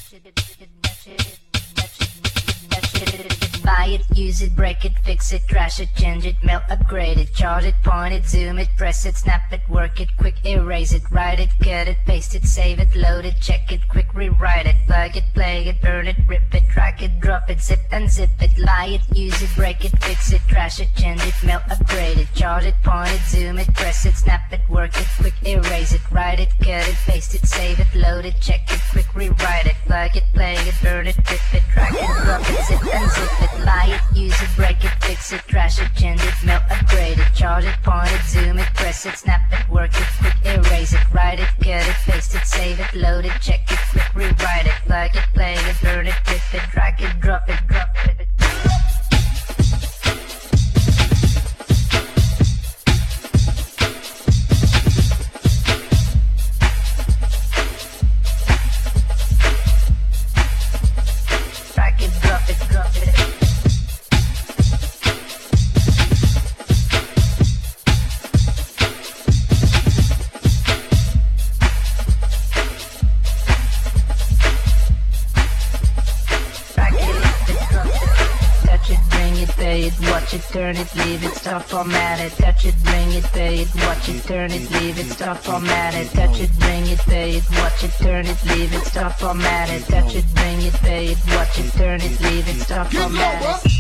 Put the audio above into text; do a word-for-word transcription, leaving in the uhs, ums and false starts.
Buy it, use it, break it, fix it, trash it, change it, mail, upgrade it, charge it, point it, zoom it, press it, snap it, work it, quick erase it, write it, cut it, paste it, save it, load it, check it, quick rewrite it, plug it, play it, burn it, rip it, drag it, drop it, zip and zip it, lie it, use it, break it, fix it, trash it, change it, mail, upgrade it, charge it, point it, zoom it, press it, snap it, work it, quick erase it, write it, cut it, paste it, save it, load it, check it, quick rewrite it, plug it, play it, burn it, rip it, drag it, drop it, zip and zip it, lie it, use it, break it, fix it, trash it, change it, mail, upgrade it, charge it, point it, zoom it, press it, snap it, work it, quick erase it, write it, cut it, paste it, save it, load it, check it, quick rewrite it, plug it, play it, burn it, rip it, drag it, drop it, drop it. Watch it, turn it, leave it, stop, format it, touch it, bring it, pay it, watch it, turn it, leave it, stop, format it, touch it, bring it, pay it, watch it, turn it, leave it, stop, format it, touch it, bring it, pay it, watch it, turn it, leave it, stop, format it.